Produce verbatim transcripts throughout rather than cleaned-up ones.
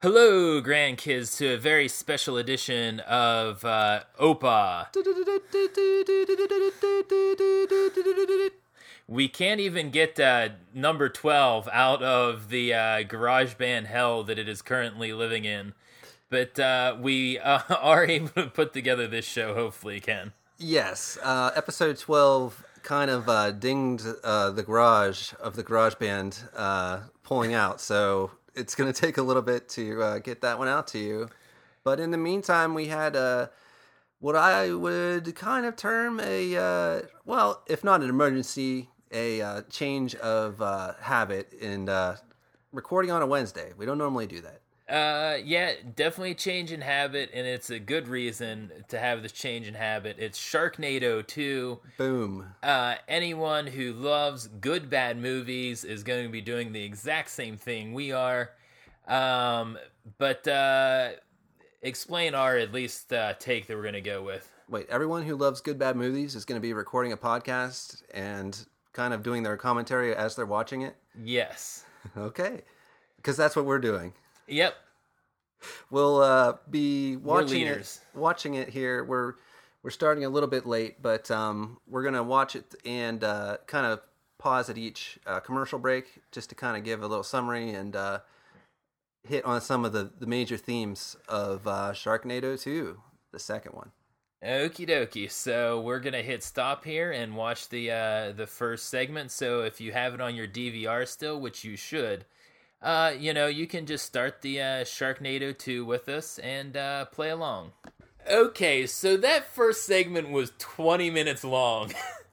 Hello, grandkids, to a very special edition of uh, Opa. We can't even get uh, number twelve out of the uh, garage band hell that it is currently living in. But uh, we uh, are able to put together this show, hopefully, Ken. Yes, uh, episode twelve kind of uh, dinged uh, the garage of the garage band uh, pulling out, so it's going to take a little bit to uh, get that one out to you. But in the meantime, we had uh, what I would kind of term a, uh, well, if not an emergency, a uh, change of uh, habit in uh, recording on a Wednesday. We don't normally do that. Uh, yeah, definitely a change in habit, and it's a good reason to have this change in habit. It's Sharknado two. Boom. Uh, anyone who loves good, bad movies is going to be doing the exact same thing we are. Um, but, uh, explain our, at least, uh, take that we're going to go with. Wait, everyone who loves good, bad movies is going to be recording a podcast and kind of doing their commentary as they're watching it? Yes. Okay. Because that's what we're doing. Yep. We'll uh, be watching we're it. Watching it here. We're we're starting a little bit late, but um, we're gonna watch it and uh, kind of pause at each uh, commercial break just to kind of give a little summary and uh, hit on some of the, the major themes of uh, Sharknado two, the second one. Okie dokie. So we're gonna hit stop here and watch the uh, the first segment. So if you have it on your D V R still, which you should. Uh, you know, you can just start the uh, Sharknado two with us and uh, play along. Okay, so that first segment was twenty minutes long.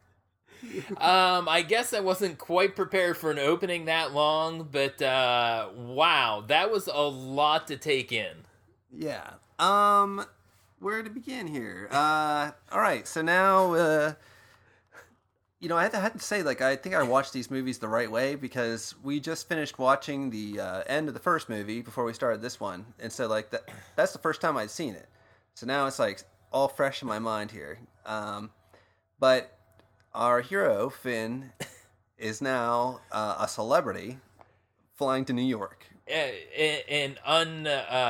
um, I guess I wasn't quite prepared for an opening that long, but uh, wow, that was a lot to take in. Yeah. Um, where to begin here? Uh, all right, so now... Uh... You know, I had, to, I had to say, like, I think I watched these movies the right way because we just finished watching the uh, end of the first movie before we started this one. And so, like, that, that's the first time I'd seen it. So now it's, like, all fresh in my mind here. Um, but our hero, Finn, is now uh, a celebrity flying to New York. An un...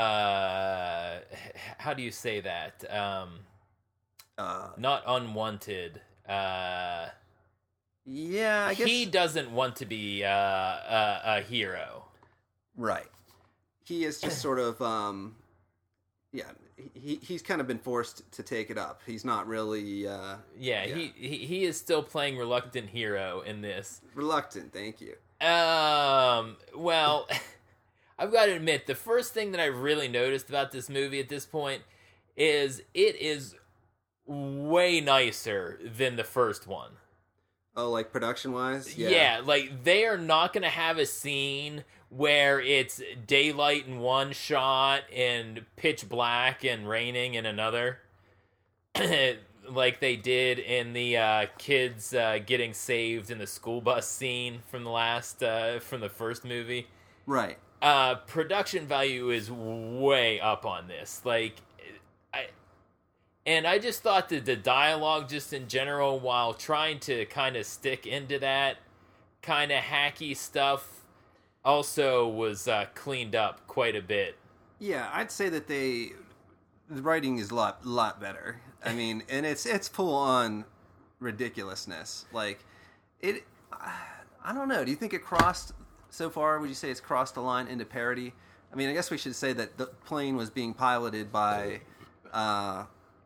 Uh, how do you say that? Um, uh, not unwanted... Uh, Yeah, I guess... He doesn't want to be uh, a, a hero. Right. He is just sort of, um, yeah, he he's kind of been forced to take it up. He's not really... Uh, yeah, yeah. He, he he is still playing reluctant hero in this. Reluctant, thank you. Um, well, I've got to admit, the first thing that I really noticed about this movie at this point is it is way nicer than the first one. Oh, like production-wise? Yeah. yeah, like they are not going to have a scene where it's daylight in one shot and pitch black and raining in another. Like they did in the uh, kids uh, getting saved in the school bus scene from the last, uh, from the first movie. Right. Uh, production value is way up on this. Like, I... And I just thought that the dialogue, just in general, while trying to kind of stick into that kind of hacky stuff, also was uh, cleaned up quite a bit. Yeah, I'd say that they the writing is a lot, lot better. I mean, and it's it's full on ridiculousness. Like it, I don't know. Do you think it crossed so far? Would you say it's crossed the line into parody? I mean, I guess we should say that the plane was being piloted by. Uh,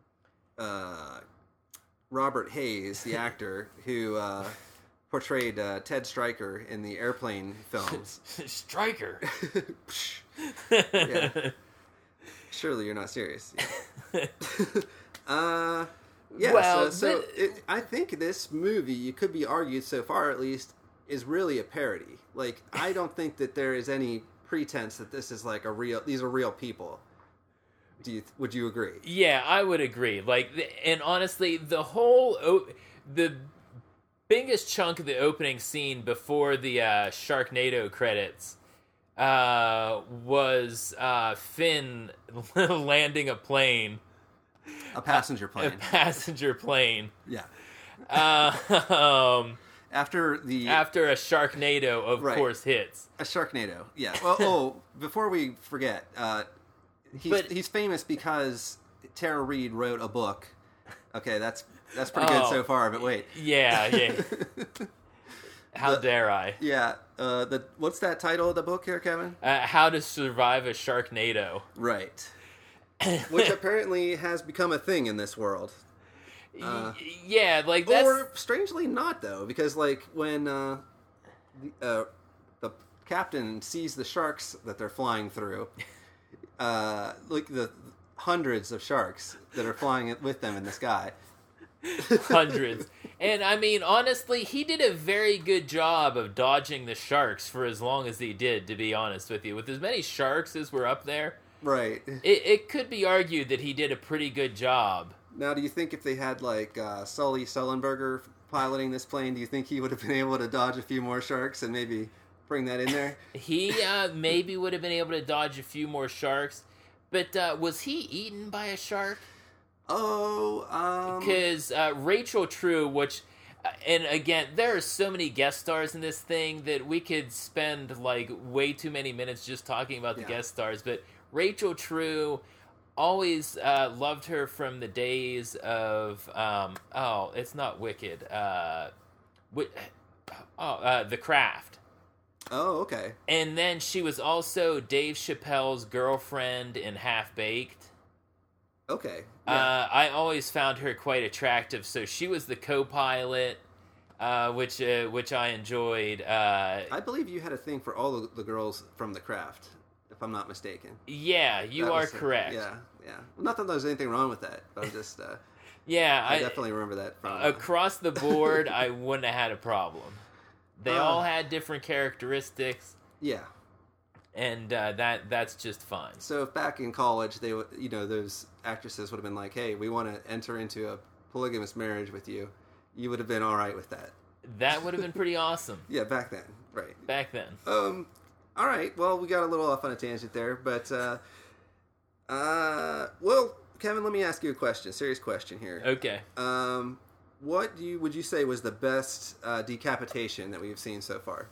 Uh, Robert Hayes, the actor who uh, portrayed uh, Ted Stryker in the Airplane films. Stryker? Yeah. Surely you're not serious. Yeah. uh, yeah, well, so, so but... it, I think this movie, it could be argued so far at least, is really a parody. Like, I don't think that there is any pretense that this is like a real, these are real people. Do you, would you agree? Yeah, I would agree. Like, and honestly, the whole the biggest chunk of the opening scene before the uh, Sharknado credits uh, was uh, Finn landing a plane, a passenger plane, a passenger plane. Yeah. Uh, um, after the After a Sharknado, of Right. course, hits. a Sharknado. Yeah. Well, oh, before we forget, uh, he's But- he's famous because Tara Reid wrote a book. Okay, that's that's pretty good Oh. so far. But wait, Yeah, yeah. How The- dare I? yeah. Uh, the what's that title of the book here, Kevin? Uh, how to survive a Sharknado. Right. Which apparently has become a thing in this world. Uh, Y- yeah, like that's Or strangely not though, because like when uh, the, uh, the captain sees the sharks that they're flying through, uh, like the hundreds of sharks that are flying with them in the sky. hundreds. And I mean, honestly, he did a very good job of dodging the sharks for as long as he did, to be honest with you. With as many sharks as were up there, Right. it, it could be argued that he did a pretty good job. Now, do you think if they had like uh, Sully Sullenberger piloting this plane, do you think he would have been able to dodge a few more sharks and maybe bring that in there? He uh, maybe would have been able to dodge a few more sharks, but uh, was he eaten by a shark? Oh, um, Because uh, Rachel True, which, uh, and again, there are so many guest stars in this thing that we could spend like way too many minutes just talking about the Yeah. guest stars. But Rachel True, always uh, loved her from the days of um, oh, it's not Wicked, uh, wi- oh, uh, The Craft. oh, okay. And then she was also Dave Chappelle's girlfriend in Half Baked. Okay. Yeah. Uh, I always found her quite attractive. So she was the co-pilot, uh, which uh, which I enjoyed. Uh, I believe you had a thing for all the, the girls from The Craft, if I'm not mistaken. yeah, you That are was a- correct. Yeah, yeah. Well, not that there's anything wrong with that, but I'm just, uh, Yeah, I, I, definitely remember that from. Uh, across the board, I wouldn't have had a problem. They Uh. all had different characteristics, yeah. and uh, that that's just fine. So if back in college, they would, you know, those actresses would have been like, "Hey, we want to enter into a polygamous marriage with you," you would have been all right with that. That would have been pretty awesome Yeah, back then, right? back then. Um, all right. Well, we got a little off on a tangent there, but uh, uh, well, Kevin, let me ask you a question. Serious question here. Okay. Um, what do you would you say was the best uh, decapitation that we've seen so far?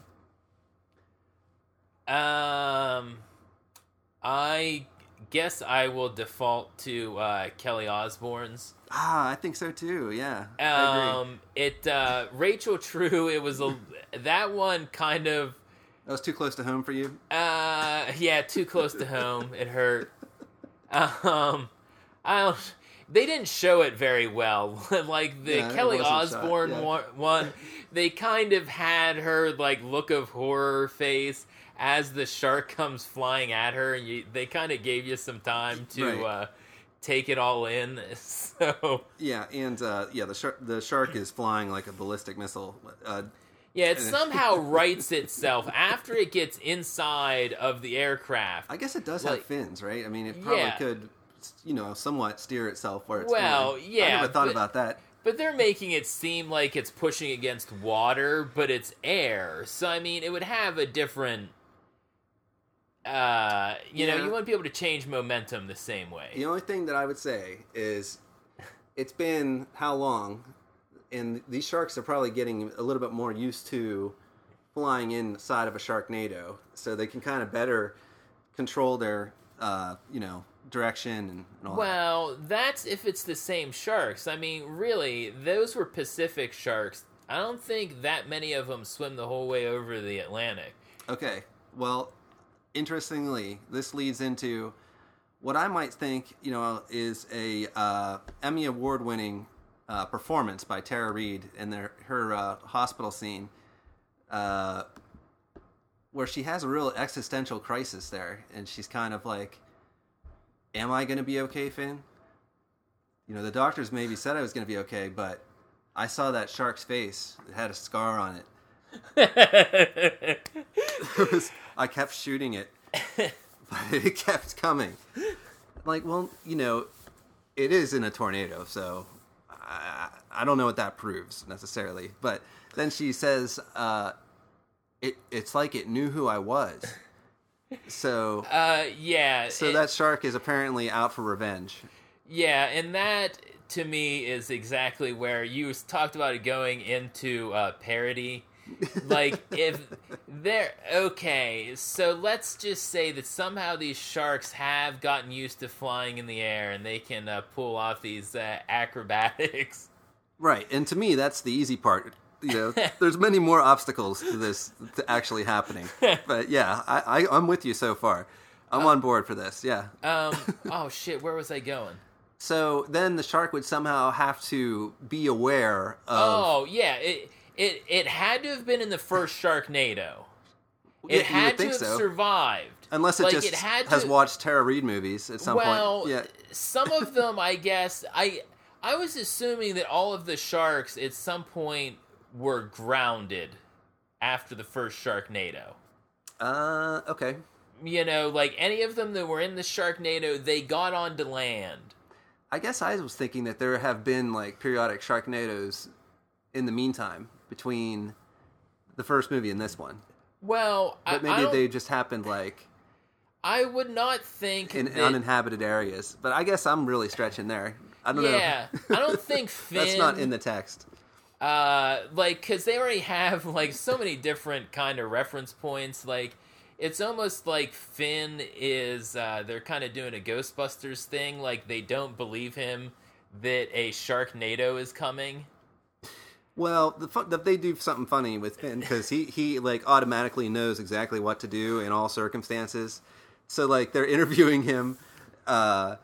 Um, I guess I will default to uh, Kelly Osbourne's. Ah, I think so too. Yeah, I agree. Um, it uh, Rachel True. It was a that one kind of That was too close to home for you. uh yeah too close to home. It hurt. Um, I don't. They didn't show it very well. Like the Yeah, it Kelly wasn't shot, Osbourne yeah. one, one, they kind of had her like look of horror face as the shark comes flying at her, and you, they kind of gave you some time to Right. uh, take it all in. So Yeah, and uh, yeah, the shark the shark is flying like a ballistic missile. Uh, yeah, it And it- somehow rights itself after it gets inside of the aircraft. I guess it does Like- have fins, right? I mean, it probably Yeah. could, you know, somewhat steer itself where it's Well, going. I yeah, never thought but- about that. But they're making it seem like it's pushing against water, but it's air. So I mean, it would have a different. Uh, you know, Yeah. you wouldn't be able to change momentum the same way. The only thing that I would say is, it's been how long, and these sharks are probably getting a little bit more used to flying inside of a Sharknado, so they can kind of better control their, uh, you know, direction and, and all that. Well, that's if it's the same sharks. I mean, really, those were Pacific sharks. I don't think that many of them swim the whole way over the Atlantic. Okay, well, interestingly, this leads into what I might think, you know, is a uh, Emmy award-winning uh, performance by Tara Reid in their her uh, hospital scene, uh, where she has a real existential crisis there, and she's kind of like, "Am I going to be okay, Finn? You know, the doctors maybe said I was going to be okay, but I saw that shark's face; it had a scar on it." It was- I kept shooting it, but it kept coming. Like, well, you know, it is in a tornado, so I, I don't know what that proves necessarily. But then she says, uh, "It it's like it knew who I was." So, uh, yeah. so it- that shark is apparently out for revenge. Yeah, and that to me is exactly where you talked about it going into uh, parody. Like, if they're okay, so let's just say that somehow these sharks have gotten used to flying in the air and they can uh, pull off these uh, acrobatics. Right, and to me, that's the easy part. You know, there's many more obstacles to this to actually happening. But yeah, I, I, I'm with you so far. I'm um, on board for this, yeah. um. Oh, shit, where was I going? So then the shark would somehow have to be aware of... Oh, yeah, it... It it had to have been in the first Sharknado. It yeah, had to have so. survived. Unless it like, just it had has to... watched Tara Reid movies at some well, point. Well, yeah. some of them, I guess, I I was assuming that all of the sharks at some point were grounded after the first Sharknado. Uh, okay. You know, like any of them that were in the Sharknado, they got onto land. I guess I was thinking that there have been like periodic Sharknadoes in the meantime between the first movie and this one. Well, but maybe I, I they just happened like I would not think in that, uninhabited areas. But I guess I'm really stretching there. I don't yeah, know. Yeah, I don't think Finn. That's not in the text. Uh, like, because they already have like so many different kind of reference points. Like, it's almost like Finn is. Uh, they're kind of doing a Ghostbusters thing. Like, they don't believe him that a Sharknado is coming. Well, the fun, they do something funny with Finn because he, he like automatically knows exactly what to do in all circumstances. So like they're interviewing him, uh,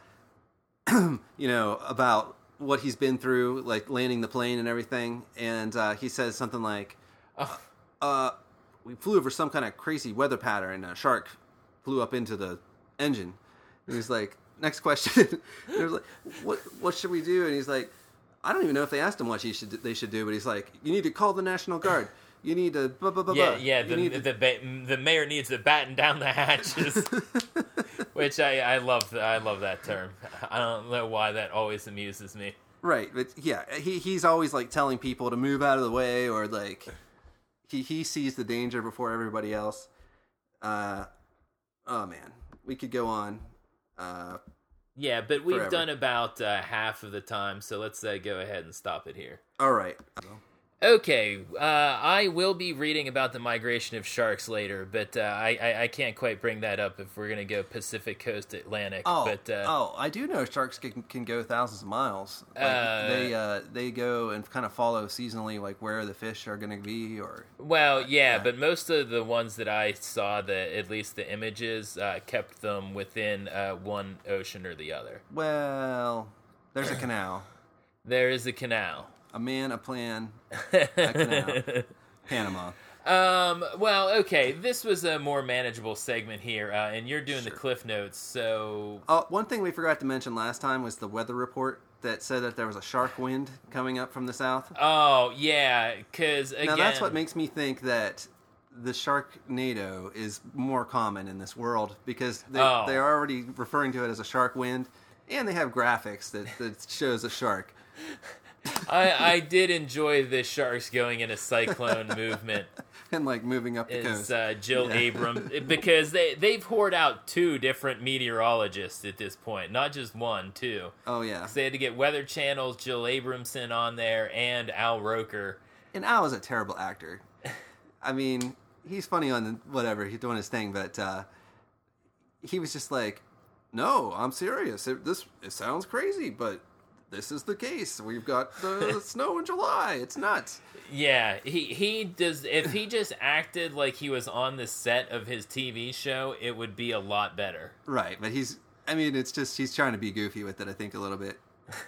you know, about what he's been through, like landing the plane and everything, and uh, he says something like, oh. uh, "We flew over some kind of crazy weather pattern, and a shark flew up into the engine." And he's like, "Next question." They're like, "What what should we do?" And he's like, I don't even know if they asked him what he should they should do, but he's like, you need to call the National Guard. You need to blah blah blah. Yeah, blah. yeah. The the, the, the the mayor needs to batten down the hatches, which I I love. I love that term. I don't know why that always amuses me. Right, but yeah, he he's always like telling people to move out of the way, or like he he sees the danger before everybody else. Uh, oh man, we could go on. Uh. Yeah, but we've Forever. done about uh, half of the time, so let's uh, go ahead and stop it here. All right. Okay, uh, I will be reading about the migration of sharks later, but uh, I, I, I can't quite bring that up if we're going to go Pacific Coast Atlantic. Oh, but, uh, oh, I do know sharks can, can go thousands of miles. Like, uh, they uh, they go and kind of follow seasonally, like where the fish are going to be, or well, yeah, yeah, but most of the ones that I saw, the at least the images, uh, kept them within uh, one ocean or the other. Well, there's a canal. There is a canal. A man, a plan, a canal. Panama. Um, well, okay, this was a more manageable segment here, uh, and you're doing sure. the Cliff Notes, so... Uh, one thing we forgot to mention last time was the weather report that said that there was a shark wind coming up from the south. Oh, yeah, because, again... Now, that's what makes me think that the Sharknado is more common in this world, because they, oh. they're already referring to it as a shark wind, and they have graphics that, that shows a shark. I, I did enjoy the sharks going in a cyclone movement. And, like, moving up the coast. Uh, Jill yeah. Abrams, because they, they've poured out two different meteorologists at this point. Not just one, two. Oh, yeah. So they had to get Weather Channel's Jill Abramson on there and Al Roker. And Al is a terrible actor. I mean, he's funny on the, whatever, he's doing his thing, but uh, he was just like, no, I'm serious. It, this it sounds crazy, but... this is the case. We've got the snow in July. It's nuts. Yeah, he he does. If he just acted like he was on the set of his T V show, it would be a lot better. Right, but he's. I mean, it's just he's trying to be goofy with it. I think a little bit.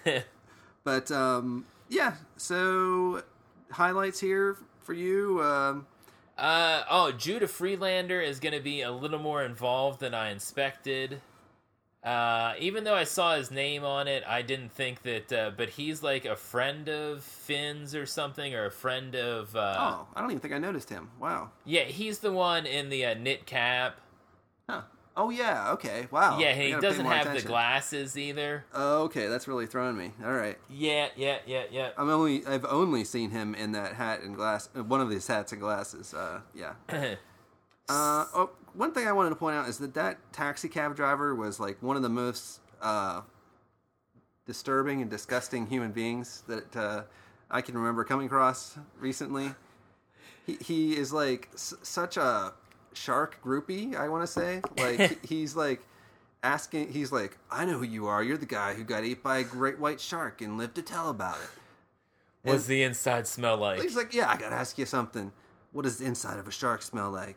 But um, yeah. So highlights here for you. Um, uh oh, Judah Freelander is going to be a little more involved than I expected. Uh, even though I saw his name on it, I didn't think that, uh, but he's like a friend of Finn's or something, or a friend of, uh... Oh, I don't even think I noticed him. Wow. Yeah, he's the one in the uh, knit cap. Huh. Oh, yeah, okay, wow. Yeah, he doesn't have attention. the glasses either. Oh, okay, that's really throwing me. All right. Yeah, yeah, yeah, yeah. I'm only, I've only seen him in that hat and glass, one of these hats and glasses, uh, yeah. Uh, oh, one thing I wanted to point out is that that taxi cab driver was like one of the most uh, disturbing and disgusting human beings that uh, I can remember coming across recently. He he is like s- such a shark groupie, I want to say. Like he, he's like asking, he's like, I know who you are. You're the guy who got ate by a great white shark and lived to tell about it. What does the inside smell like? He's like, yeah, I gotta ask you something. What does the inside of a shark smell like?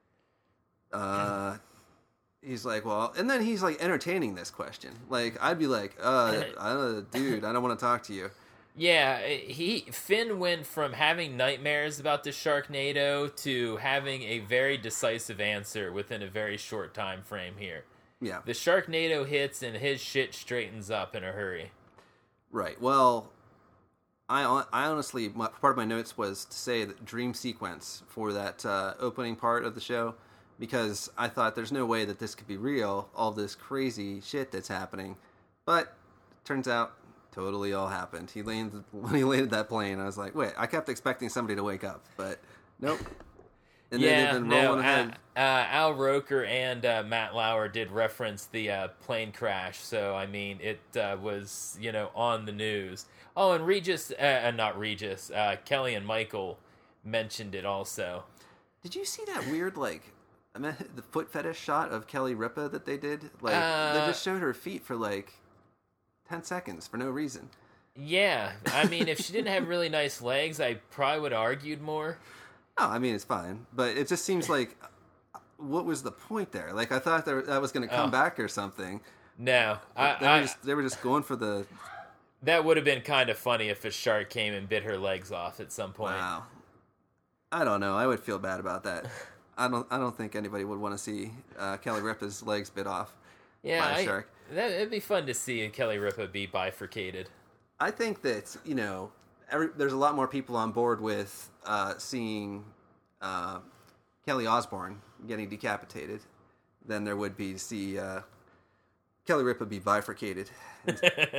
Uh, he's like, well, and then he's like entertaining this question. Like, I'd be like, uh, I don't, dude, I don't want to talk to you. Yeah, he Finn went from having nightmares about the Sharknado to having a very decisive answer within a very short time frame here. Yeah. The Sharknado hits and his shit straightens up in a hurry. Right. Well, I I honestly, my, part of my notes was to say that dream sequence for that uh, opening part of the show, because I thought there's no way that this could be real, all this crazy shit that's happening. But turns out, totally all happened. He landed when he landed that plane. I was like, wait, I kept expecting somebody to wake up, but nope. And yeah, then they've been rolling no, ahead. Uh, uh, Al Roker and uh, Matt Lauer did reference the uh, plane crash, so I mean, it uh, was, you know, on the news. Oh, and Regis, uh, not Regis, uh, Kelly and Michael mentioned it also. Did you see that weird, like, I mean, the foot fetish shot of Kelly Ripa that they did? Like, uh, they just showed her feet for like ten seconds for no reason. Yeah, I mean, if she didn't have really nice legs, I probably would have argued more. Oh, I mean, it's fine, but it just seems like, what was the point there? Like, I thought there, that was going to come Oh. back or something. No, I, they, were I, just, they were just going for the... that would have been kind of funny if a shark came and bit her legs off at some point. Wow. I don't know. I would feel bad about that. I don't. I don't think anybody would want to see uh, Kelly Ripa's legs bit off Yeah, by a I, shark. that, it'd be fun to see Kelly Ripa be bifurcated. I think that, you know, every, there's a lot more people on board with uh, seeing uh, Kelly Osbourne getting decapitated than there would be to see uh, Kelly Ripa be bifurcated. uh,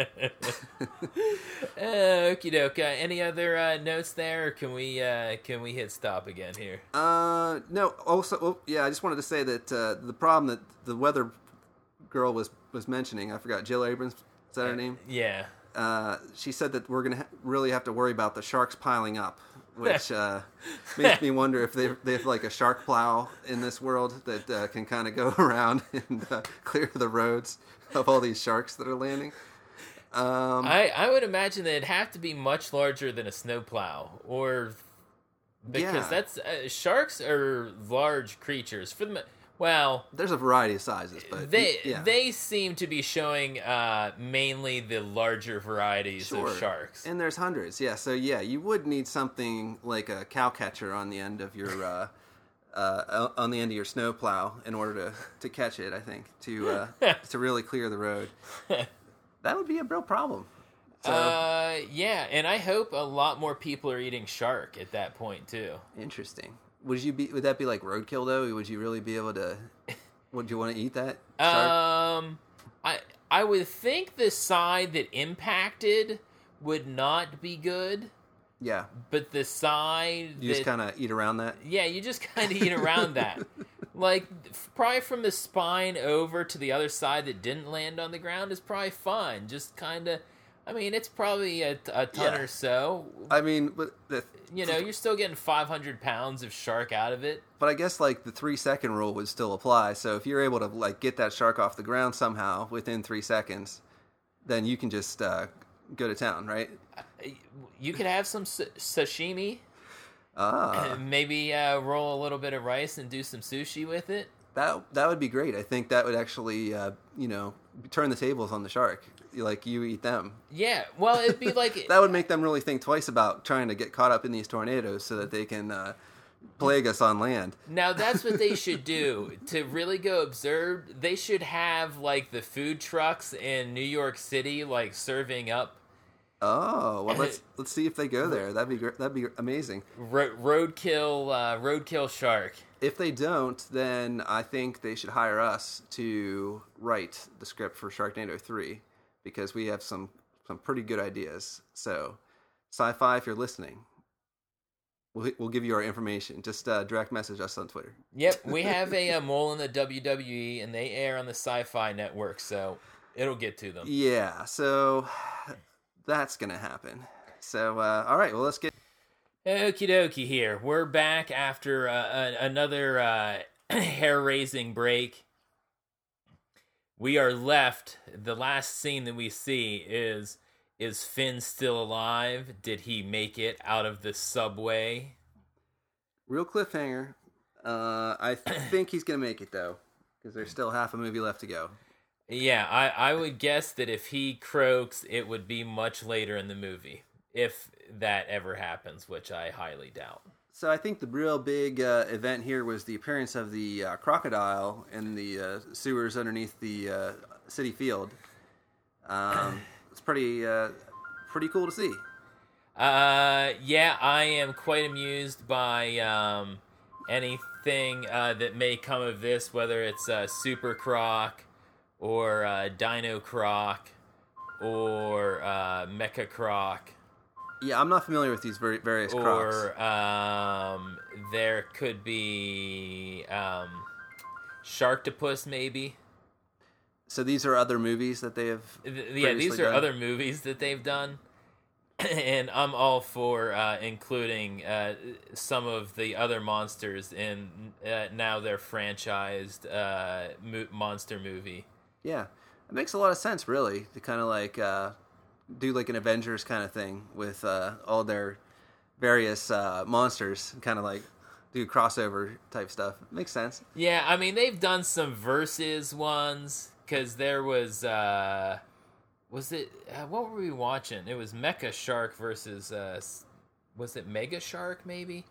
okie doke. Uh, any other uh, notes there, or can we uh, can we hit stop again here? Uh, no. Also, oh, yeah. I just wanted to say that uh, the problem that the weather girl was was mentioning, I forgot. Jill Abrams, is that her name? Yeah. Uh, she said that we're gonna ha- really have to worry about the sharks piling up, which uh, makes me wonder if they they have like a shark plow in this world that uh, can kind of go around and uh, clear the roads of all these sharks that are landing. Um, I, I would imagine that it'd have to be much larger than a snowplow, or because Yeah. that's uh, sharks are large creatures. For the well, there's a variety of sizes, but they yeah. they seem to be showing uh, mainly the larger varieties Sure. of sharks. And there's hundreds, yeah. So yeah, you would need something like a cow catcher on the end of your uh, uh, on the end of your snowplow in order to, to catch it. I think to uh, to really clear the road. That would be a real problem. So Uh, yeah, and I hope a lot more people are eating shark at that point too. interesting. Would you be? Would that be like roadkill though? Would you really be able to? Would you want to eat that shark? Um, I I would think the side that impacted would not be good, Yeah, but the side you that just kind of eat around that. yeah, you just kind of eat around that. Like f- probably from the spine over to the other side that didn't land on the ground is probably fine. Just kind of, I mean, it's probably a, a ton Yeah. or so. I mean, but the, You know, you're still getting five hundred pounds of shark out of it. But I guess like the three second rule would still apply. So if you're able to like get that shark off the ground somehow within three seconds, then you can just uh, go to town, right? You could have some sa- sashimi. Ah, Maybe uh, roll a little bit of rice and do some sushi with it. that that would be great. I think that would actually, uh, you know, turn the tables on the shark. Like you eat them. Yeah, well, it'd be like That would make them really think twice about trying to get caught up in these tornadoes so that they can uh, plague us on land. now that's what they should do to really go observe. They should have like the food trucks in New York City, like serving up Oh well, let's let's see if they go there. That'd be gr- that'd be amazing. ro- roadkill, uh, roadkill shark. If they don't, then I think they should hire us to write the script for Sharknado three because we have some some pretty good ideas. So, Sci-Fi, if you're listening, we'll we'll give you our information. Just uh, direct message us on Twitter. Yep, we have a, a mole in the W W E, and they air on the Sci-Fi Network. So It'll get to them. Yeah, so that's gonna happen. So, uh, all right, well, let's get. Okie dokie here. We're back after uh, a- another uh, hair-raising break. We are left, the last scene that we see is, is Finn still alive? Did he make it out of the subway? Real cliffhanger. Uh, I think he's gonna make it, though, because there's still half a movie left to go. Yeah, I, I would guess that if he croaks, it would be much later in the movie. If that ever happens, which I highly doubt. So I think the real big uh, event here was the appearance of the uh, crocodile in the uh, sewers underneath the uh, city field. Um, it's pretty, uh, pretty cool to see. Uh, yeah, I am quite amused by um, anything uh, that may come of this, whether it's uh, Super Croc or uh, Dino Croc or uh, Mecha Croc. Yeah, I'm not familiar with these very various crocs. Or um, there could be um, Sharktopus, maybe. So these are other movies that they have. Yeah, these are done? other movies that they've done, and I'm all for uh, including uh, some of the other monsters in uh, now their franchised uh, mo- monster movie. Yeah, it makes a lot of sense, really, to kind of like. Uh, do like an Avengers kind of thing with uh, all their various uh, monsters, kind of like do crossover type stuff. Makes sense. Yeah, I mean, they've done some versus ones, because there was, uh, was it, uh, what were we watching? It was Mecha Shark versus, uh, was it Mega Shark, maybe?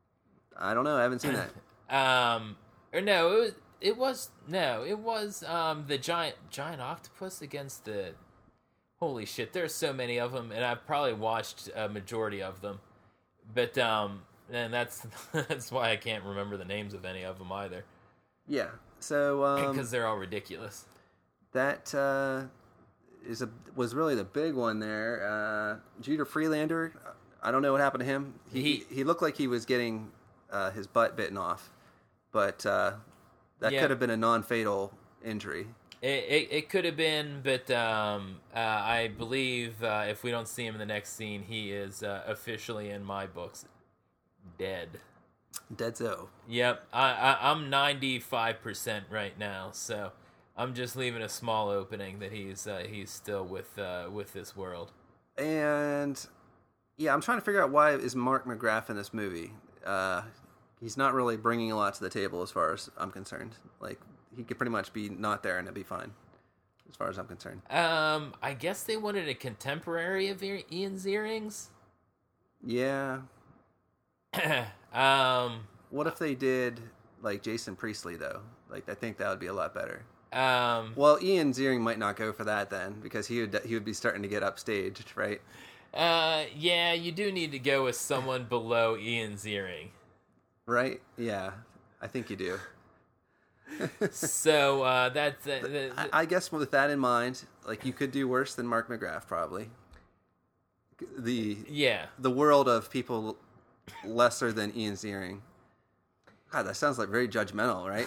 I don't know, I haven't seen that. um, or no, it was, it was, no, it was um, the giant, giant octopus against the... Holy shit, there's so many of them, and I've probably watched a majority of them. But, um, and that's that's why I can't remember the names of any of them either. Yeah, so... Um, because they're all ridiculous. That uh, is a was really the big one there. Uh, Judah Freelander, I don't know what happened to him. He he, he looked like he was getting uh, his butt bitten off, but uh, that yeah. could have been a non-fatal injury. It, it, it could have been, but um, uh, I believe uh, if we don't see him in the next scene, he is uh, officially in my books dead. Deadzo. Yep, I, I, I'm ninety-five percent right now, so I'm just leaving a small opening that he's uh, he's still with uh, with this world. And yeah, I'm trying to figure out why is Mark McGrath in this movie. Uh, he's not really bringing a lot to the table as far as I'm concerned. Like. He could pretty much be not there and it'd be fine, as far as I'm concerned. Um, I guess they wanted a contemporary of Ian Ziering's. Yeah. um, what if they did like Jason Priestley though? Like I think that would be a lot better. Um, well, Ian Ziering might not go for that then because he would he would be starting to get upstaged, right? Uh, yeah, you do need to go with someone below Ian Ziering, right? Yeah, I think you do. so uh, that's uh, the, the, I, I guess with that in mind, like you could do worse than Mark McGrath, probably. The yeah, the world of people lesser than Ian Ziering. God, that sounds like very judgmental, right?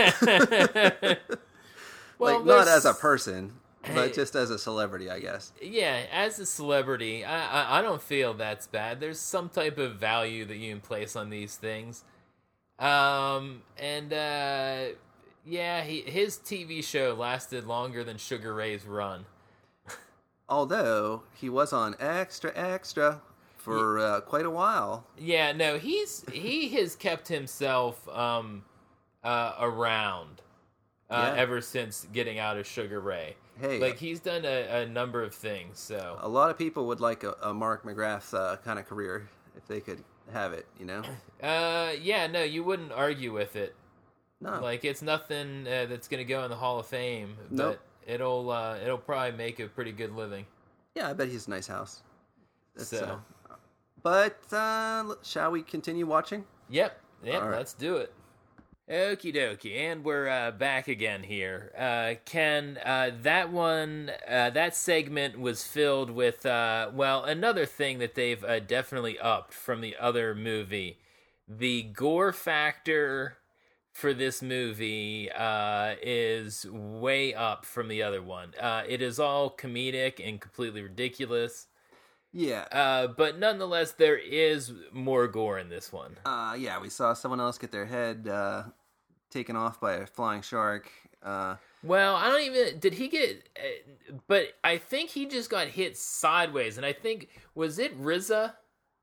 well, like not as a person, but just as a celebrity, I guess. Yeah, as a celebrity, I, I I don't feel that's bad. There's some type of value that you can place on these things. Um, and, uh, yeah, he, his T V show lasted longer than Sugar Ray's run. Although, he was on Extra Extra for uh, quite a while. Yeah, no, he's, he has kept himself, um, uh, around, uh, yeah. ever since getting out of Sugar Ray. Hey. Like, he's done a, a number of things, so. A lot of people would like a, a Mark McGrath, uh, kind of career, if they could have it, you know? Uh, yeah, no, you wouldn't argue with it. No. Like, it's nothing uh, that's going to go in the Hall of Fame, but nope. it'll uh, it'll probably make a pretty good living. Yeah, I bet he's a nice house. That's, so. Uh, but, uh, shall we continue watching? Yep, yep, right. Let's do it. Okie dokie, and we're uh, back again here. Uh, Ken, uh, that one, uh, that segment was filled with, uh, well, another thing that they've uh, definitely upped from the other movie. The gore factor for this movie uh, is way up from the other one. Uh, it is all comedic and completely ridiculous. Yeah. Uh, but nonetheless, there is more gore in this one. Uh, yeah, we saw someone else get their head uh, taken off by a flying shark. Uh, well, I don't even... Did he get... Uh, but I think he just got hit sideways. And I think... Was it R Z A?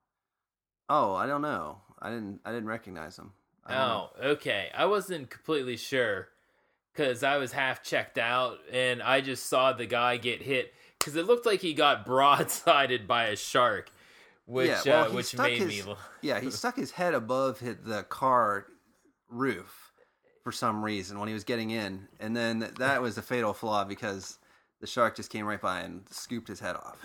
Oh, I don't know. I didn't I didn't recognize him. Oh, know. Okay. I wasn't completely sure. Because I was half checked out. And I just saw the guy get hit... Because it looked like he got broadsided by a shark, which yeah, well, uh, which made his, me. yeah, he stuck his head above hit the car roof for some reason when he was getting in, and then that was a fatal flaw because the shark just came right by and scooped his head off.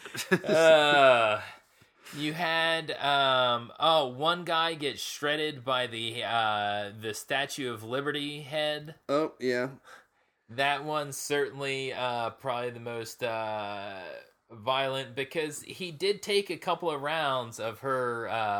uh, you had um oh one guy get shredded by the uh the Statue of Liberty head. Oh yeah. That one's certainly uh, probably the most uh, violent because he did take a couple of rounds of her uh,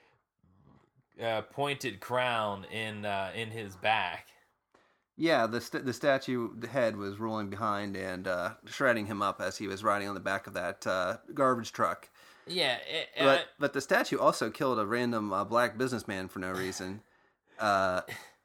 uh, pointed crown in uh, in his back. Yeah, the st- the statue head was rolling behind and uh, shredding him up as he was riding on the back of that uh, garbage truck. Yeah, it, but uh, but the statue also killed a random uh, black businessman for no reason. Uh,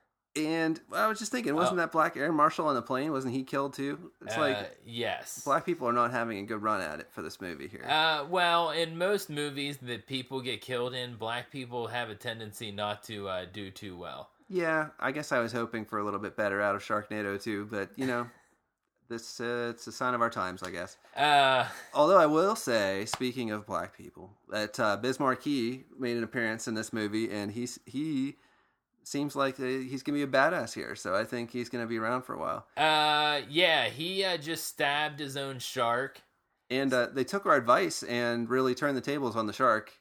And I was just thinking, wasn't oh. that black air marshal on the plane? Wasn't he killed too? It's uh, like yes, black people are not having a good run at it for this movie here. Uh, well, in most movies that people get killed in, black people have a tendency not to uh, do too well. Yeah, I guess I was hoping for a little bit better out of Sharknado too, but you know, this uh, it's a sign of our times, I guess. Uh, Although I will say, speaking of black people, that uh, Biz Markie made an appearance in this movie, and he's he. Seems like he's going to be a badass here, so I think he's going to be around for a while. Uh, yeah, he uh, just stabbed his own shark. And uh, they took our advice and really turned the tables on the shark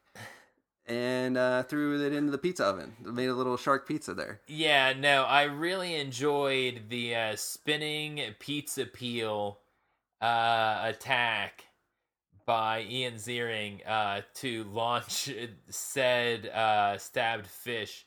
and uh, threw it into the pizza oven. They made a little shark pizza there. Yeah, no, I really enjoyed the uh, spinning pizza peel uh, attack by Ian Ziering uh, to launch said uh, stabbed fish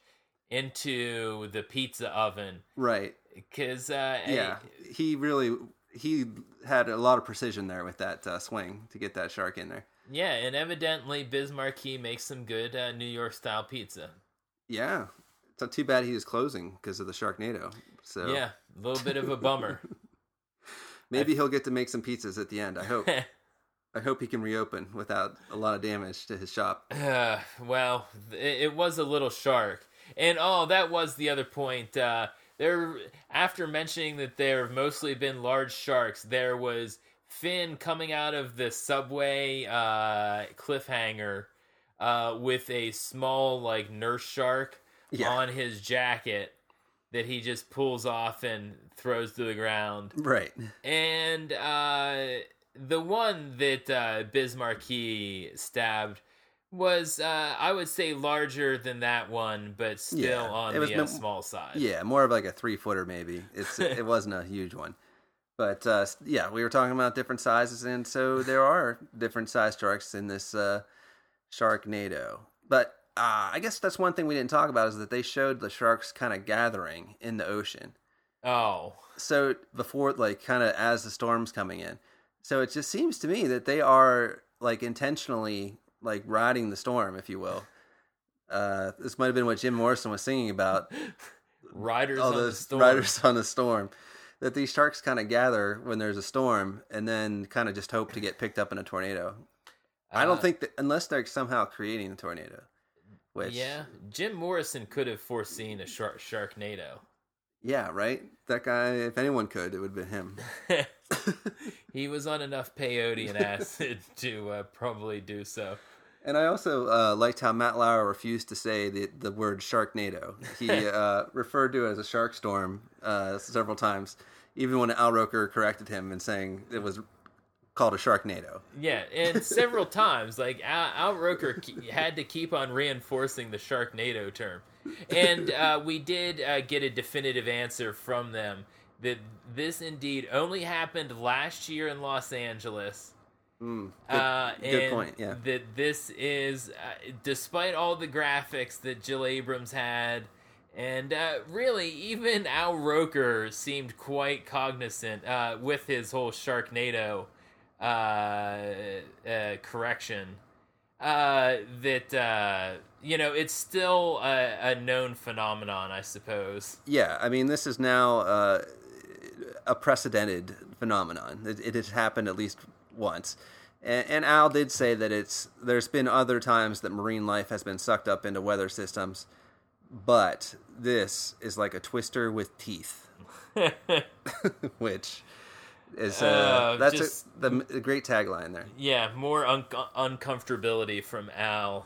into the pizza oven. Right. Because, uh... yeah, I, he really... He had a lot of precision there with that uh, swing to get that shark in there. Yeah, and evidently Biz Markie makes some good uh, New York-style pizza. Yeah. It's not too bad he was closing because of the Sharknado. So yeah, a little bit of a bummer. Maybe I... he'll get to make some pizzas at the end, I hope. I hope he can reopen without a lot of damage to his shop. Uh, well, it, it was a little shark. And, oh, that was the other point. Uh, there, after mentioning that there have mostly been large sharks, there was Finn coming out of the subway uh, cliffhanger uh, with a small, like, nurse shark yeah. on his jacket that he just pulls off and throws to the ground. Right. And uh, the one that uh, Biz Markie stabbed was, uh, I would say, larger than that one, but still yeah, on the uh, small side. Yeah, more of like a three-footer maybe. It's It wasn't a huge one. But, uh, yeah, we were talking about different sizes, and so there are different size sharks in this uh, Sharknado. But uh, I guess that's one thing we didn't talk about is that they showed the sharks kind of gathering in the ocean. Oh. So before, like, kind of as the storm's coming in. So it just seems to me that they are, like, intentionally... like riding the storm, if you will. Uh, this might have been what Jim Morrison was singing about. Riders on the storm. Riders on the storm. That these sharks kind of gather when there's a storm and then kind of just hope to get picked up in a tornado. Uh, I don't think that, unless they're somehow creating a tornado. Which, yeah, Jim Morrison could have foreseen a shark Sharknado. Yeah, right? That guy, if anyone could, it would have been him. He was on enough peyote and acid to uh, probably do so. And I also uh, liked how Matt Lauer refused to say the, the word Sharknado. He uh, referred to it as a shark storm uh, several times, even when Al Roker corrected him and saying it was called a Sharknado. Yeah, and several times. Like, Al, Al Roker had to keep on reinforcing the Sharknado term. And uh, we did uh, get a definitive answer from them that this indeed only happened last year in Los Angeles. Mm, good, uh, good and point, yeah. That this is, uh, despite all the graphics that Jill Abrams had And uh, really, even Al Roker seemed quite cognizant uh, with his whole Sharknado uh, uh, correction. Uh, that, uh, you know, it's still a, a known phenomenon, I suppose. Yeah, I mean, this is now uh, a precedented phenomenon. It, it has happened at least once. And, and Al did say that it's there's been other times that marine life has been sucked up into weather systems, but this is like a twister with teeth. Which is, uh, uh, that's just, a, the, the great tagline there. Yeah, more un- uncomfortability from Al.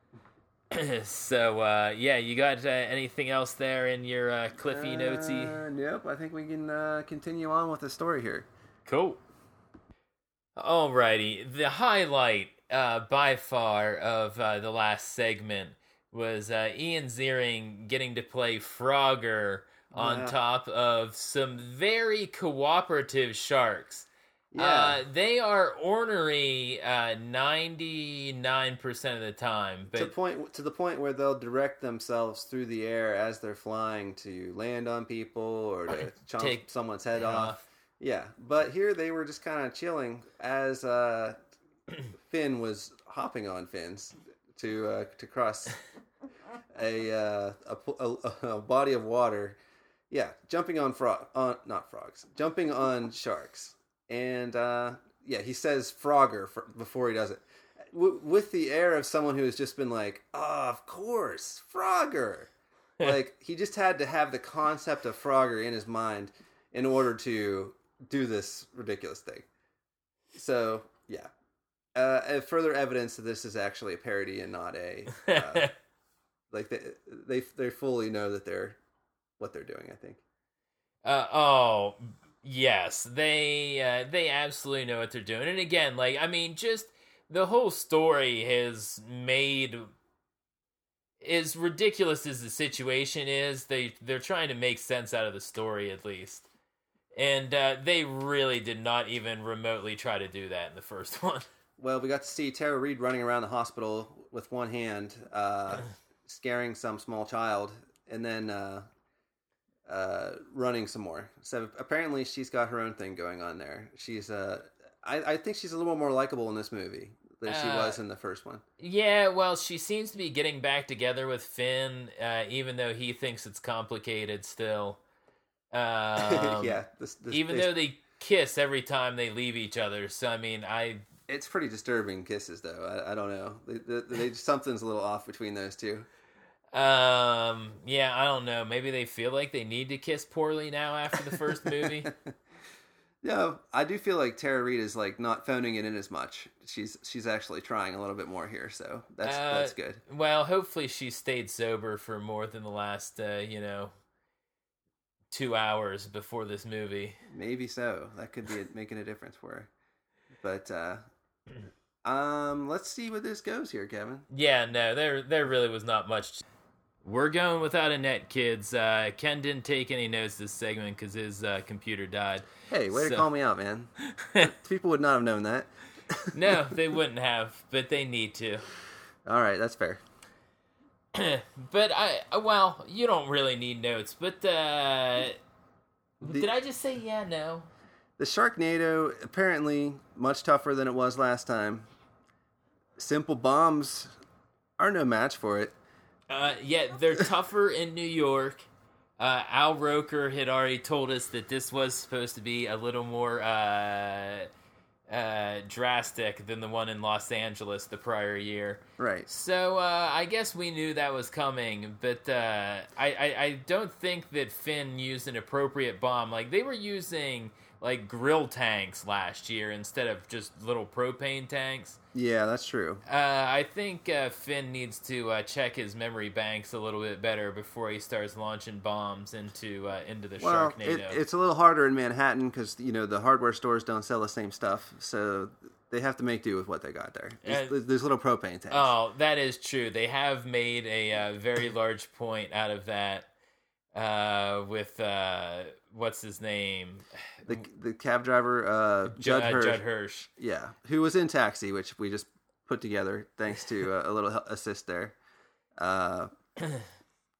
So, uh, yeah, you got uh, anything else there in your uh, Cliffy uh, notesy? Nope, I think we can uh, continue on with the story here. Cool. Alrighty, the highlight uh, by far of uh, the last segment was uh, Ian Ziering getting to play Frogger on yeah. top of some very cooperative sharks. Yeah. Uh, they are ornery uh, ninety-nine percent of the time. But to, point, to the point where they'll direct themselves through the air as they're flying to land on people or to chomp Take, someone's head yeah. off. Yeah, but here they were just kind of chilling as uh, Finn was hopping on fins to uh, to cross a, uh, a, a a body of water. Yeah, jumping on frog, on not frogs, jumping on sharks, and uh, yeah, he says Frogger for, before he does it, w- with the air of someone who has just been like, oh, of course, Frogger. Like he just had to have the concept of Frogger in his mind in order to do this ridiculous thing. So yeah, uh, further evidence that this is actually a parody and not a uh, like they they they fully know that they're what they're doing. I think. Uh, oh yes, they uh, they absolutely know what they're doing. And again, like I mean, just the whole story has made. As ridiculous as the situation is, they they're trying to make sense out of the story at least. And uh, they really did not even remotely try to do that in the first one. Well, we got to see Tara Reid running around the hospital with one hand, uh, scaring some small child, and then uh, uh, running some more. So apparently she's got her own thing going on there. She's, uh, I, I think she's a little more likable in this movie than she uh, was in the first one. Yeah, well, she seems to be getting back together with Finn, uh, even though he thinks it's complicated still. Um, yeah, this, this, even they, though they kiss every time they leave each other, so I mean, I it's pretty disturbing kisses, though. I, I don't know, they, they, they, something's a little off between those two. Um, yeah, I don't know. Maybe they feel like they need to kiss poorly now after the first movie. No, I do feel like Tara Reid is like not phoning it in as much. She's she's actually trying a little bit more here, so that's uh, that's good. Well, hopefully she stayed sober for more than the last, uh, you know. two hours before this movie. Maybe so. That could be making a difference for her. But, uh, um, let's see where this goes here, Kevin. Yeah, no, there there really was not much. We're going without a net, kids. Uh, Ken didn't take any notes this segment because his uh, computer died. Hey, way so... to call me out, man. People would not have known that. No, they wouldn't have, but they need to. All right, that's fair. But I, well, you don't really need notes. But uh, the, did I just say yeah, no? The Sharknado apparently much tougher than it was last time. Simple bombs are no match for it. Uh, yeah, they're tougher in New York. Uh, Al Roker had already told us that this was supposed to be a little more uh, uh, drastic than the one in Los Angeles the prior year. Right. So uh, I guess we knew that was coming, but uh, I, I, I don't think that Finn used an appropriate bomb. Like, they were using, like, grill tanks last year instead of just little propane tanks. Yeah, that's true. Uh, I think uh, Finn needs to uh, check his memory banks a little bit better before he starts launching bombs into uh, into the well, Sharknado. It, it's a little harder in Manhattan because, you know, the hardware stores don't sell the same stuff, so they have to make do with what they got there. There's, uh, there's little propane tanks. Oh, that is true. They have made a uh, very large point out of that uh, with, uh, what's his name? The the cab driver, uh, Judd uh, Hirsch. Judd Hirsch. Yeah, who was in Taxi, which we just put together thanks to uh, a little assist there uh,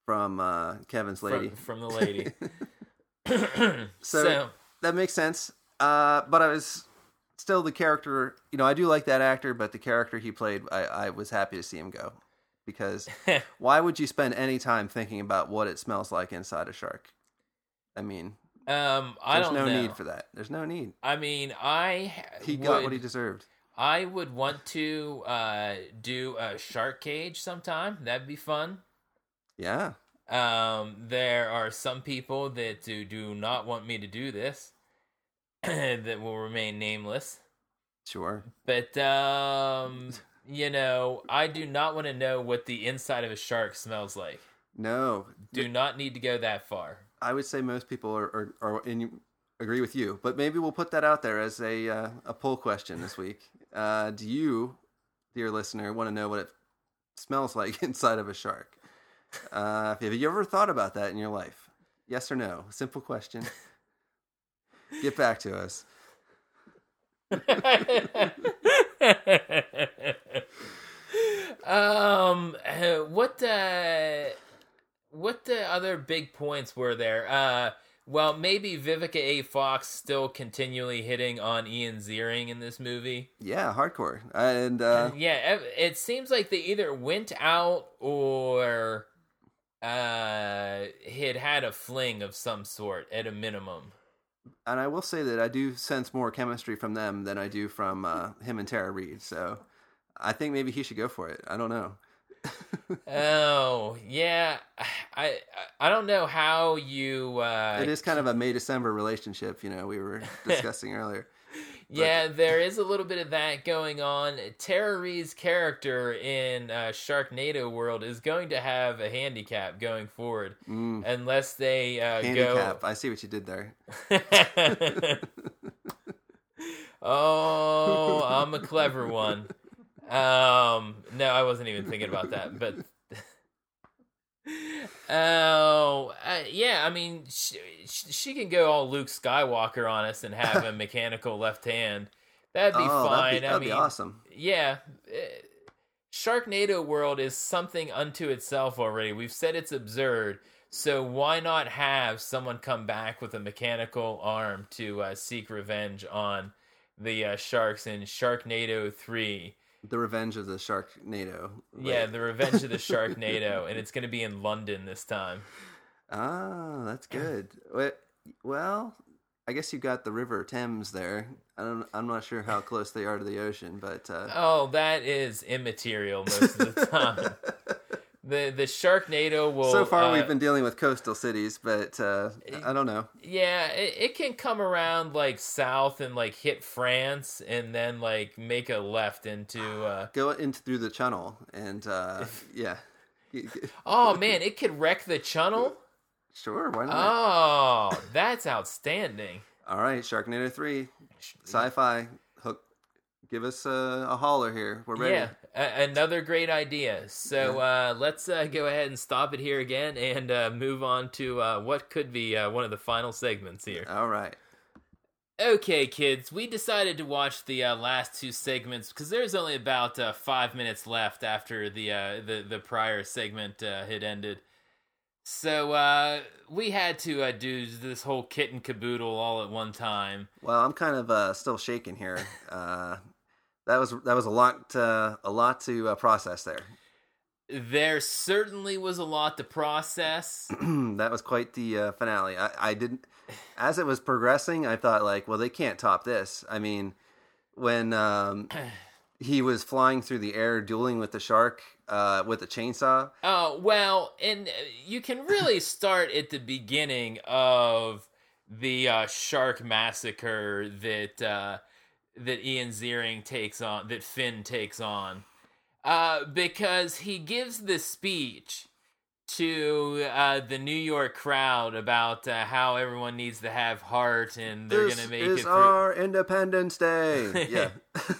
from uh, Kevin's lady. From, from the lady. so, so that makes sense. Uh, but I was still the character. You know, I do like that actor, but the character he played, I, I was happy to see him go. Because why would you spend any time thinking about what it smells like inside a shark? I mean, um, I there's don't no know. need for that. There's no need. I mean, I He would, got what he deserved. I would want to uh, do a shark cage sometime. That'd be fun. Yeah. Um, there are some people that do, do not want me to do this that will remain nameless. Sure. But, um, you know, I do not want to know what the inside of a shark smells like. No. Do not need to go that far. I would say most people are, are, are in, agree with you, but maybe we'll put that out there as a uh, a poll question this week. Uh, do you, dear listener, want to know what it smells like inside of a shark? Uh, have you ever thought about that in your life? Yes or no? Simple question. Get back to us. um, what uh, what the other big points were there? Uh, well, maybe Vivica A. Fox still continually hitting on Ian Ziering in this movie. Yeah, hardcore. And uh, yeah, it seems like they either went out or uh had had a fling of some sort at a minimum. And I will say that I do sense more chemistry from them than I do from uh, him and Tara Reid. So I think maybe he should go for it. I don't know. Oh, yeah. I I don't know how you... Uh, it is kind of a May-December relationship, you know, we were discussing earlier. Yeah, there is a little bit of that going on. Tara Reid's character in uh, Sharknado World is going to have a handicap going forward, mm. unless they uh, handicap. go... I see what you did there. Oh, I'm a clever one. Um, no, I wasn't even thinking about that, but... Oh, uh, yeah, I mean, she, she can go all Luke Skywalker on us and have a mechanical left hand. That'd be oh, fine. That'd be, that'd I mean, be awesome. Yeah. Sharknado World is something unto itself already. We've said it's absurd, so why not have someone come back with a mechanical arm to uh, seek revenge on the uh, sharks in Sharknado three? The Revenge of the Sharknado. Yeah, The Revenge of the Sharknado, and it's going to be in London this time. Ah, that's good. Well, I guess you got the River Thames there. I don't. I'm not sure how close they are to the ocean, but uh... oh, that is immaterial most of the time. the The Sharknado will. So far, uh, we've been dealing with coastal cities, but uh, I don't know. Yeah, it, it can come around like south and like hit France, and then like make a left into uh... go into through the channel, and uh, yeah. Oh man, it could wreck the channel. Sure, why not? Oh, that's outstanding. All right, Sharknado three, sci-fi hook. Give us a, a holler here. We're ready. Yeah, a- another great idea. So uh, let's uh, go ahead and stop it here again and uh, move on to uh, what could be uh, one of the final segments here. All right. Okay, kids, we decided to watch the uh, last two segments because there's only about uh, five minutes left after the uh, the, the prior segment uh, had ended. So uh, we had to uh, do this whole kit and caboodle all at one time. Well, I'm kind of uh, still shaking here. Uh, that was that was a lot uh, a lot to uh, process there. There certainly was a lot to process. That was quite the uh, finale. I, I didn't, as it was progressing, I thought like, well, they can't top this. I mean, when um, he was flying through the air, dueling with the shark uh, with a chainsaw. Oh well, and you can really start at the beginning of the uh, shark massacre that uh, that Ian Ziering takes on, that Finn takes on. Uh, because he gives the speech to uh, the New York crowd about uh, how everyone needs to have heart and they're going to make it through. This is our Independence Day. Yeah.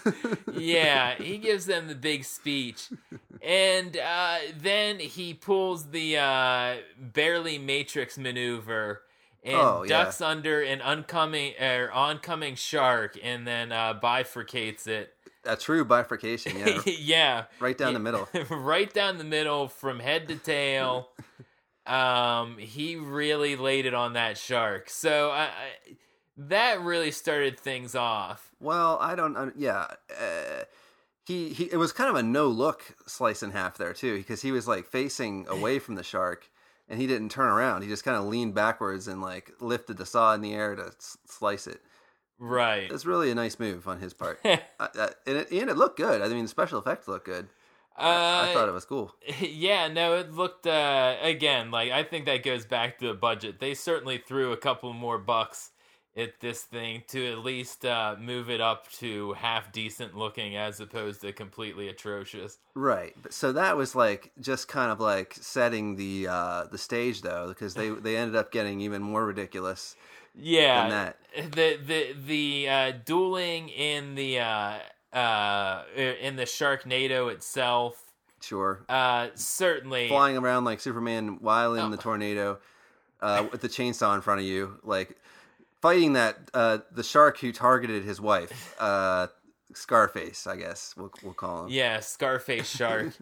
Yeah, he gives them the big speech. And uh, then he pulls the uh, barely Matrix maneuver and oh, ducks yeah. under an oncoming, er, oncoming shark and then uh, bifurcates it. A true bifurcation, yeah. Yeah. Right down the middle. Right down the middle from head to tail. um, he really laid it on that shark. So I, I, that really started things off. Well, I don't. Uh, yeah, uh, he he. It was kind of a no look slice in half there too, because he was like facing away from the shark, and he didn't turn around. He just kind of leaned backwards and like lifted the saw in the air to s- slice it. Right. It's really a nice move on his part, uh, uh, and it and it looked good. I mean, the special effects looked good. Uh, I, I thought it was cool. Yeah, no, it looked, uh, again, like, I think that goes back to the budget. They certainly threw a couple more bucks at this thing to at least uh, move it up to half decent looking as opposed to completely atrocious. Right. So that was like just kind of like setting the uh, the stage though, because they, they ended up getting even more ridiculous. Yeah. Than that. The the the uh, dueling in the uh, uh, in the Sharknado itself. Sure. Uh, certainly flying around like Superman while in oh. the tornado, uh, with the chainsaw in front of you, like fighting that uh, the shark who targeted his wife, uh, Scarface, I guess we'll we'll call him. Yeah, Scarface Shark.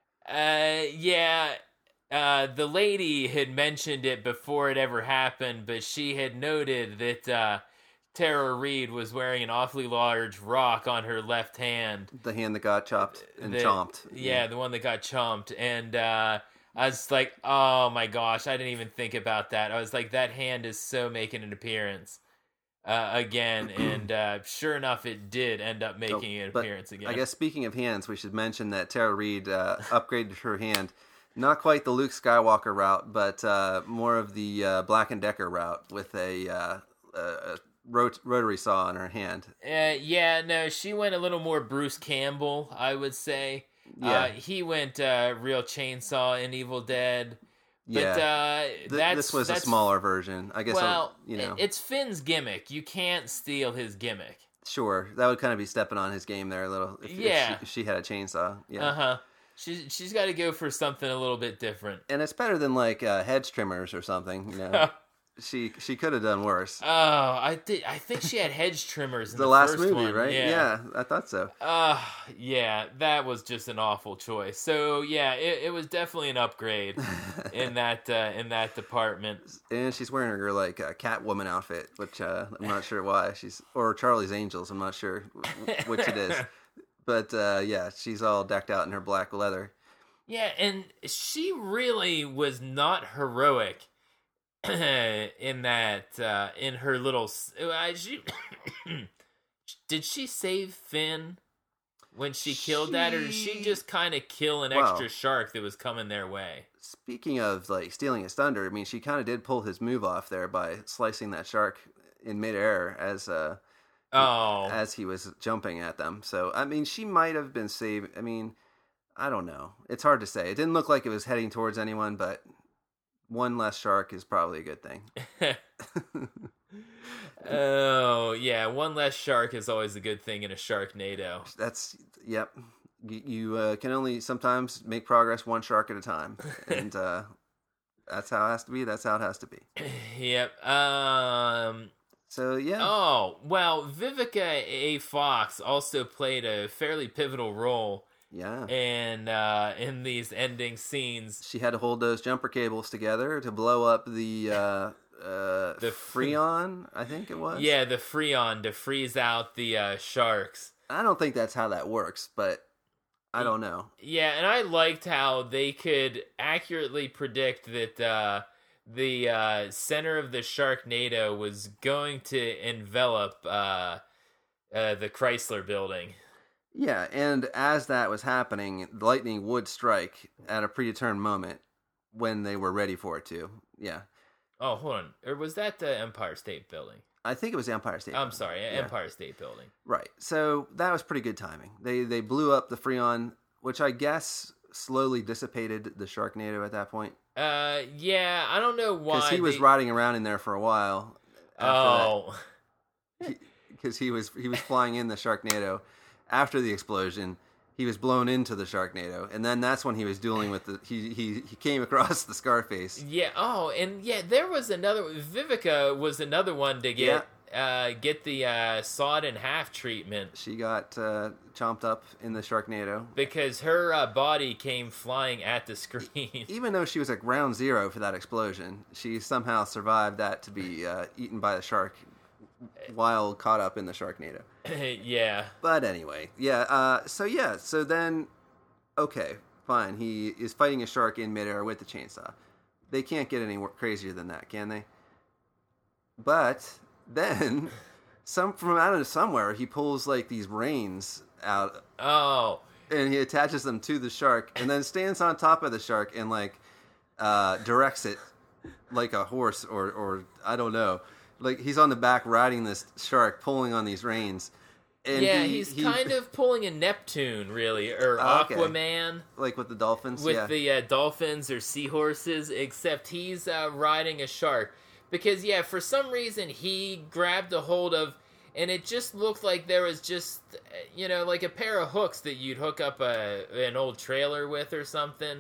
uh, yeah. Uh, the lady had mentioned it before it ever happened, but she had noted that uh, Tara Reid was wearing an awfully large rock on her left hand. The hand that got chopped and the, chomped. Yeah, yeah, the one that got chomped. And uh, I was like, oh my gosh, I didn't even think about that. I was like, that hand is so making an appearance uh, again. And uh, sure enough, it did end up making oh, an appearance again. I guess speaking of hands, we should mention that Tara Reid uh, upgraded her hand. Not quite the Luke Skywalker route, but uh, more of the uh, Black and Decker route with a, uh, a rot- rotary saw in her hand. Uh, yeah, no, she went a little more Bruce Campbell, I would say. Yeah. Uh, he went uh, real chainsaw in Evil Dead. But, yeah, uh, Th- that's, this was that's, a smaller version. I guess. Well, I'll, you know, it's Finn's gimmick. You can't steal his gimmick. Sure, that would kind of be stepping on his game there a little. If, yeah, if she, if she had a chainsaw. Yeah. Uh huh. She's she's got to go for something a little bit different. And it's better than like uh, hedge trimmers or something. You know, she she could have done worse. Oh, I think I think she had hedge trimmers in the, the, last first movie, one. right? Yeah. yeah, I thought so. Uh yeah, that was just an awful choice. So yeah, it, it was definitely an upgrade in that uh, in that department. And she's wearing her like uh, Catwoman outfit, which uh, I'm not sure why she's or Charlie's Angels. I'm not sure which it is. But, uh, yeah, she's all decked out in her black leather. Yeah, and she really was not heroic in that, uh, in her little... Uh, she, did she save Finn when she killed she... that, or did she just kind of kill an well, extra shark that was coming their way? Speaking of, like, stealing his thunder, I mean, she kind of did pull his move off there by slicing that shark in midair as... Uh, Oh, as he was jumping at them. So, I mean, she might have been saved. I mean, I don't know. It's hard to say. It didn't look like it was heading towards anyone, but one less shark is probably a good thing. Oh, yeah. One less shark is always a good thing in a Sharknado. That's, yep. You, you uh, can only sometimes make progress one shark at a time. And uh, that's how it has to be. That's how it has to be. Yep. Um... So, yeah. Oh, well, Vivica A. Fox also played a fairly pivotal role yeah. in, uh, in these ending scenes. She had to hold those jumper cables together to blow up the, uh, uh, the Freon, I think it was. Yeah, the Freon to freeze out the uh, sharks. I don't think that's how that works, but I don't know. Yeah, and I liked how they could accurately predict that... Uh, the uh, center of the Sharknado was going to envelop uh, uh, the Chrysler building. Yeah, and as that was happening, lightning would strike at a predetermined moment when they were ready for it to. Yeah. Oh, hold on. Or was that the Empire State Building? I think it was the Empire State I'm Building. sorry, yeah. Empire State Building. Right. So that was pretty good timing. They they blew up the Freon, which I guess slowly dissipated the Sharknado at that point. Uh, yeah, I don't know why. Because he was they... riding around in there for a while. Oh. Because he, he was he was flying in the Sharknado after the explosion. He was blown into the Sharknado, and then that's when he was dueling with the. He he, he came across the Scarface. Yeah. Oh, and yeah, there was another. Vivica was another one to get. Yeah, uh, get the uh, sawed in half treatment. She got uh, chomped up in the Sharknado. Because her uh, body came flying at the screen. Even though she was at ground zero for that explosion, she somehow survived that to be uh, eaten by the shark while caught up in the Sharknado. Yeah. But anyway, yeah, uh, so yeah, so then, okay, fine. He is fighting a shark in midair with the chainsaw. They can't get any more crazier than that, can they? But then, some from out of somewhere, he pulls like these reins out. Oh. And he attaches them to the shark, and then stands on top of the shark and like uh, directs it like a horse, or or I don't know. Like he's on the back riding this shark, pulling on these reins. And yeah, he, he's he, kind of pulling a Neptune, really, or Oh, okay. Aquaman. like with the dolphins, With yeah. the uh, dolphins or seahorses, except he's uh, riding a shark. Because, yeah, for some reason, he grabbed a hold of, and it just looked like there was just, you know, like a pair of hooks that you'd hook up a, an old trailer with or something.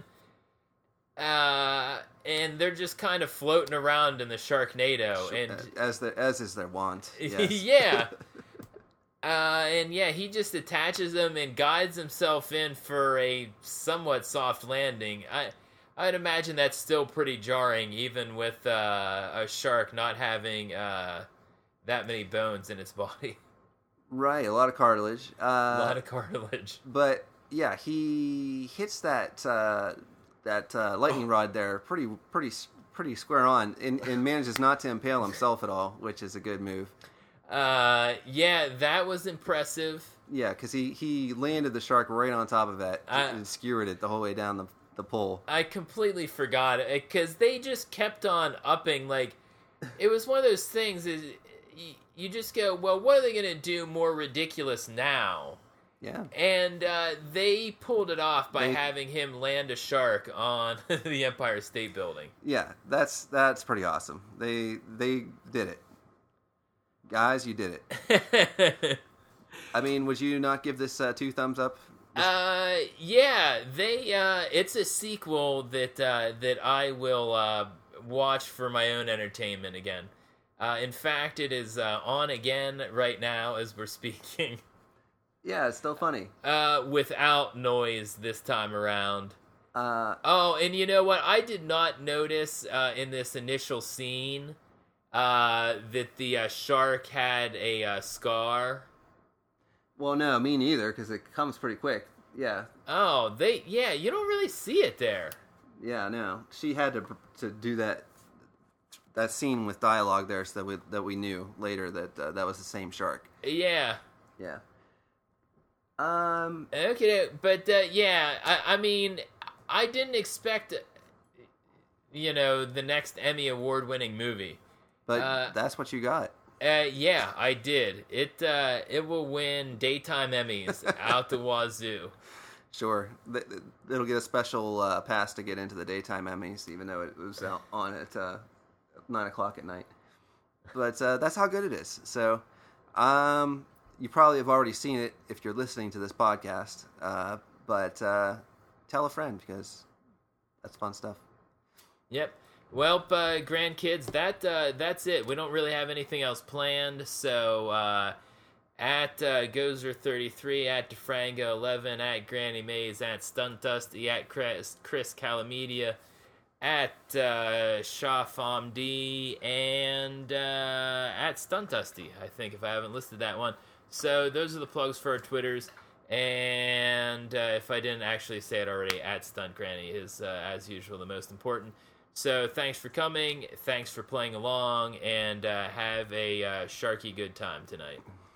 Uh, and they're just kind of floating around in the Sharknado. And as the as is their wont. Yes. yeah. Uh, and yeah, he just attaches them and guides himself in for a somewhat soft landing. I, I'd imagine that's still pretty jarring, even with uh, a shark not having uh, that many bones in its body. Right, a lot of cartilage. Uh, a lot of cartilage. But yeah, he hits that uh, that uh, lightning Oh. rod there pretty pretty pretty square on, and, and manages not to impale himself at all, which is a good move. Uh, yeah, that was impressive. Yeah, because he, he landed the shark right on top of it I- and skewered it the whole way down the the pole. I completely forgot it because they just kept on upping. Like, it was one of those things. Is you, you just go, well, what are they gonna do more ridiculous now? Yeah. And uh, they pulled it off by They- having him land a shark on the Empire State Building. Yeah, that's that's pretty awesome. They they did it. Guys, you did it. I mean, would you not give this uh, two thumbs up? uh, yeah, they. Uh, it's a sequel that uh, that I will uh, watch for my own entertainment again. Uh, in fact, it is uh, on again right now as we're speaking. Yeah, it's still funny. Uh, without noise this time around. Uh, Oh, and you know what? I did not notice uh, in this initial scene uh, that the uh, shark had a uh, scar. well, no, me neither, because it comes pretty quick. Yeah, Oh, they yeah, you don't really see it there. yeah, no. She had to to do that that scene with dialogue there, so that we that we knew later that uh, that was the same shark. Yeah. Yeah. Um. Okay, but uh, yeah, I, I mean, I didn't expect, you know, the next Emmy award-winning movie. But Uh, that's what you got. Uh, yeah, I did. It uh, it will win daytime Emmys out the wazoo. Sure, Th- th- it'll get a special uh, pass to get into the daytime Emmys, even though it was out on at uh, nine o'clock at night. But uh, that's how good it is. So, um, you probably have already seen it if you're listening to this podcast. Uh, but uh, tell a friend, because that's fun stuff. Yep. Well, uh, grandkids, that uh, that's it. We don't really have anything else planned. So uh, at uh, Gozer thirty-three, at DeFrango eleven, at Granny Mays, at Stunt Dusty, at Chris, Chris Calamedia, at uh, Shafam D, and uh, at Stunt Dusty, I think, if I haven't listed that one. So those are the plugs for our Twitters. And uh, if I didn't actually say it already, at Stunt Granny is, uh, as usual, the most important. So thanks for coming, thanks for playing along, and uh, have a uh, sharky good time tonight.